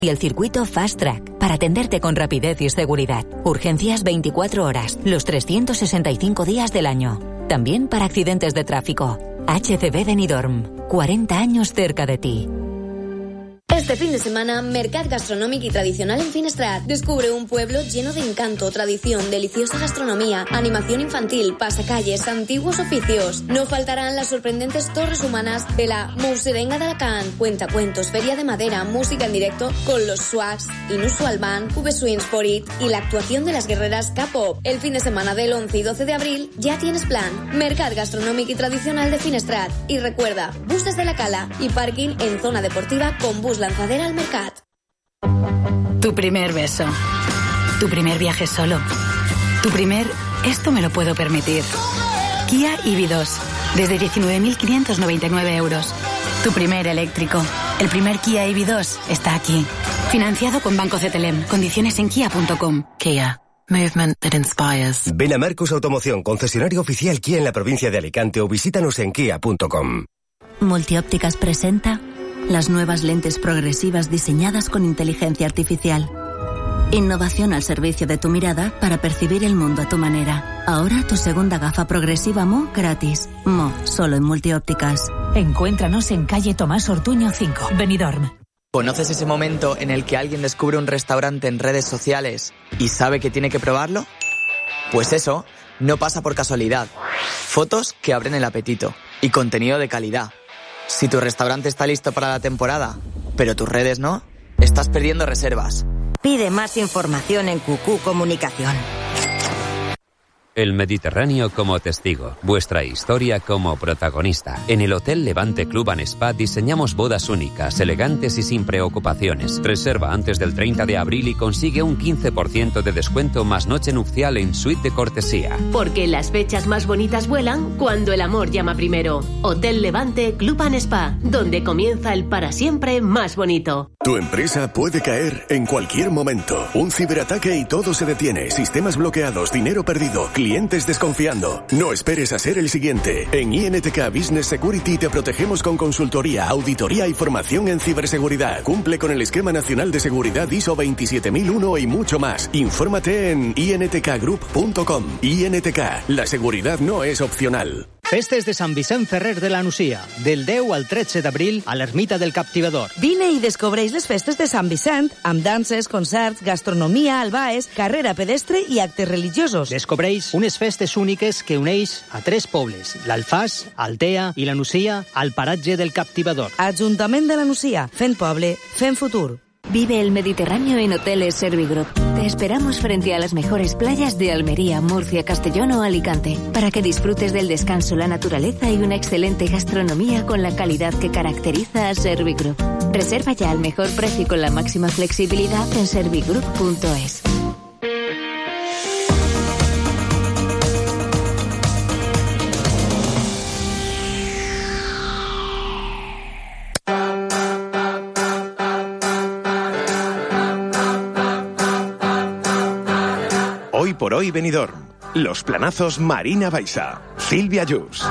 Y el circuito Fast Track, para atenderte con rapidez y seguridad. Urgencias 24 horas, los 365 días del año. También para accidentes de tráfico. HCB Benidorm, 40 años cerca de ti. Este fin de semana, Mercat Gastronòmic y Tradicional en Finestrat. Descubre un pueblo lleno de encanto, tradición, deliciosa gastronomía, animación infantil, pasacalles, antiguos oficios. No faltarán las sorprendentes torres humanas de la Mouserenga d'Alacant, cuentacuentos, feria de madera, música en directo con los Swags, Inusual Band, V-Swings for It y la actuación de las guerreras K-Pop. El fin de semana del 11 y 12 de abril ya tienes plan. Mercat Gastronòmic y Tradicional de Finestrat. Y recuerda, bus desde la Cala y parking en zona deportiva con bus lanzadera al Mercat. Tu primer beso. Tu primer viaje solo. Tu primer esto me lo puedo permitir. Kia EV2. Desde 19.599 euros. Tu primer eléctrico. El primer Kia EV2 está aquí. Financiado con Banco CTLM. Condiciones en kia.com. Kia. Movement that inspires. Ven a Marcus Automoción, concesionario oficial Kia en la provincia de Alicante, o visítanos en kia.com. Multiópticas presenta las nuevas lentes progresivas diseñadas con inteligencia artificial. Innovación al servicio de tu mirada para percibir el mundo a tu manera. Ahora tu segunda gafa progresiva Mo gratis. Mo, solo en Multiópticas. Encuéntranos en calle Tomás Ortuño 5, Benidorm. ¿Conoces ese momento en el que alguien descubre un restaurante en redes sociales y sabe que tiene que probarlo? Pues eso no pasa por casualidad. Fotos que abren el apetito y contenido de calidad. Si tu restaurante está listo para la temporada, pero tus redes no, estás perdiendo reservas. Pide más información en QQ Comunicación. El Mediterráneo como testigo, vuestra historia como protagonista. En el Hotel Levante Club and Spa diseñamos bodas únicas, elegantes y sin preocupaciones. Reserva antes del 30 de abril y consigue un 15% de descuento más noche nupcial en suite de cortesía. Porque las fechas más bonitas vuelan cuando el amor llama primero. Hotel Levante Club and Spa, donde comienza el para siempre más bonito. Tu empresa puede caer en cualquier momento. Un ciberataque y todo se detiene. Sistemas bloqueados, dinero perdido, clientes desconfiando. No esperes a ser el siguiente. En INTK Business Security te protegemos con consultoría, auditoría y formación en ciberseguridad. Cumple con el Esquema Nacional de Seguridad ISO 27001 y mucho más. Infórmate en intkgroup.com. INTK, la seguridad no es opcional. Festes de Sant Vicent Ferrer de la Nucia, del 10 al 13 d'abril a l'Ermita del Captivador. Vine i descobreix les festes de Sant Vicent, amb danses, concerts, gastronomia, albaes, carrera pedestre i actes religiosos. Descobreix unes festes úniques que uneix a 3 pobles, l'Alfàs, Altea i la Nucia, al paratge del Captivador. Ajuntament de la Nucia, fent poble, fent futur. Vive el Mediterráneo en Hoteles Servigroup. Te esperamos frente a las mejores playas de Almería, Murcia, Castellón o Alicante, para que disfrutes del descanso, la naturaleza y una excelente gastronomía con la calidad que caracteriza a Servigroup. Reserva ya al mejor precio y con la máxima flexibilidad en servigroup.es. Hoy por hoy Benidorm. Los planazos Marina Baixa. Silvia Yus.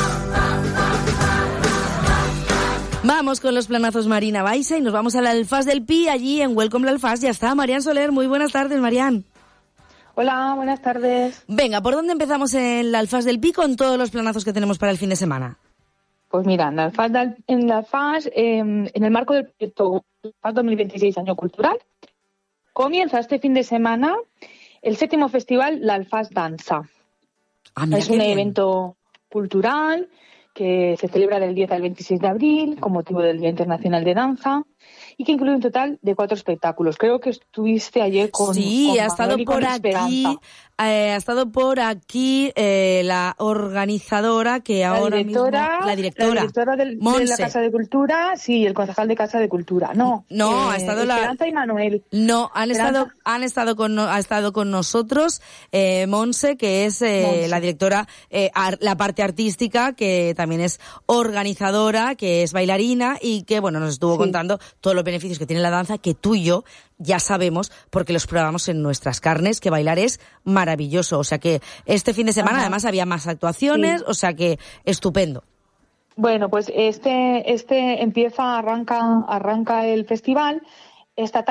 Vamos con los planazos Marina Baixa y nos vamos al Alfàs del Pi. Allí en Welcome la Alfàs ya está Marian Soler. Muy buenas tardes, Marian. Hola, buenas tardes. Venga, ¿por dónde empezamos en el Alfàs del Pi con todos los planazos que tenemos para el fin de semana? Pues mira, en el Alfàs, en el marco del proyecto Alfàs 2026 Año Cultural, comienza este fin de semana el 7º festival La Alfàs Dansa. Es un evento cultural que se celebra del 10 al 26 de abril con motivo del Día Internacional de Danza y que incluye un total de 4 espectáculos. Creo que estuviste ayer con ha estado por aquí. Ha estado por aquí la organizadora que ahora mismo... La directora de la Casa de Cultura, sí, el concejal de Casa de Cultura. No, ha estado Esperanza y Manuel. No, ha estado con nosotros Monse, que es la directora, la parte artística, que también es organizadora, que es bailarina y que, bueno, nos estuvo contando todos los beneficios que tiene la danza, que tú y yo ya sabemos porque los probamos en nuestras carnes, que bailar es maravilloso. O sea que este fin de semana además había más actuaciones, o sea que estupendo. Bueno, pues arranca el festival esta